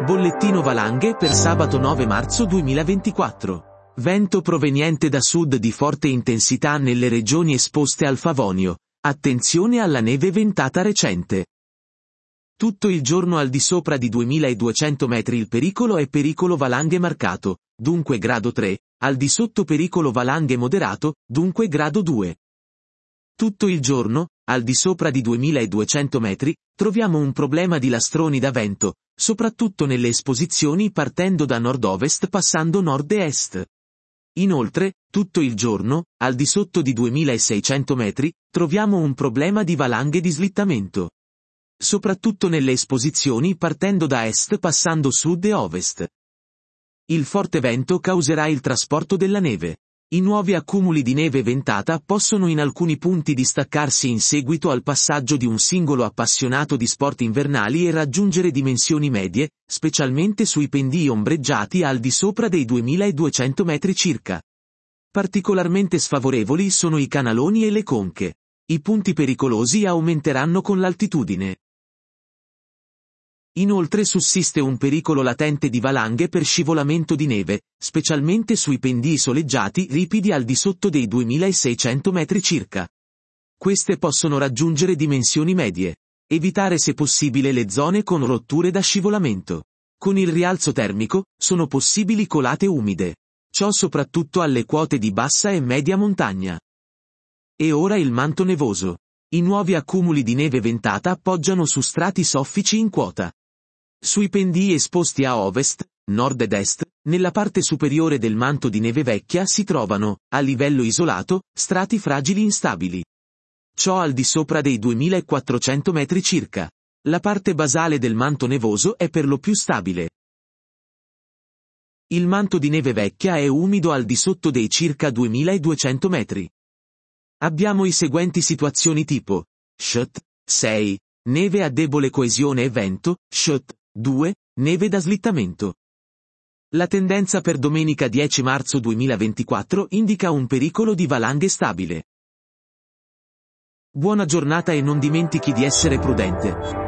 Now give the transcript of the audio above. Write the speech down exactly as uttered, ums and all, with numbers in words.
Bollettino valanghe per sabato nove marzo duemilaventiquattro. Vento proveniente da sud di forte intensità nelle regioni esposte al Favonio. Attenzione alla neve ventata recente. Tutto il giorno al di sopra di duemiladuecento metri il pericolo è pericolo valanghe marcato, dunque grado tre, al di sotto pericolo valanghe moderato, dunque grado due. Tutto il giorno, al di sopra di duemiladuecento metri, troviamo un problema di lastroni da vento, soprattutto nelle esposizioni partendo da nord-ovest passando nord-est. Inoltre, tutto il giorno, al di sotto di duemilaseicento metri, troviamo un problema di valanghe di slittamento. Soprattutto nelle esposizioni partendo da est passando sud e ovest. Il forte vento causerà il trasporto della neve. I nuovi accumuli di neve ventata possono in alcuni punti distaccarsi in seguito al passaggio di un singolo appassionato di sport invernali e raggiungere dimensioni medie, specialmente sui pendii ombreggiati al di sopra dei duemiladuecento metri circa. Particolarmente sfavorevoli sono i canaloni e le conche. I punti pericolosi aumenteranno con l'altitudine. Inoltre sussiste un pericolo latente di valanghe per scivolamento di neve, specialmente sui pendii soleggiati ripidi al di sotto dei duemilaseicento metri circa. Queste possono raggiungere dimensioni medie. Evitare se possibile le zone con rotture da scivolamento. Con il rialzo termico, sono possibili colate umide. Ciò soprattutto alle quote di bassa e media montagna. E ora il manto nevoso. I nuovi accumuli di neve ventata appoggiano su strati soffici in quota. Sui pendii esposti a ovest, nord ed est, nella parte superiore del manto di neve vecchia si trovano, a livello isolato, strati fragili instabili. Ciò al di sopra dei duemilaquattrocento metri circa. La parte basale del manto nevoso è per lo più stabile. Il manto di neve vecchia è umido al di sotto dei circa duemiladuecento metri. Abbiamo i seguenti situazioni tipo: S H T sei, neve a debole coesione e vento, S H T due, neve da slittamento. La tendenza per domenica dieci marzo duemilaventiquattro indica un pericolo di valanghe stabile. Buona giornata e non dimentichi di essere prudente.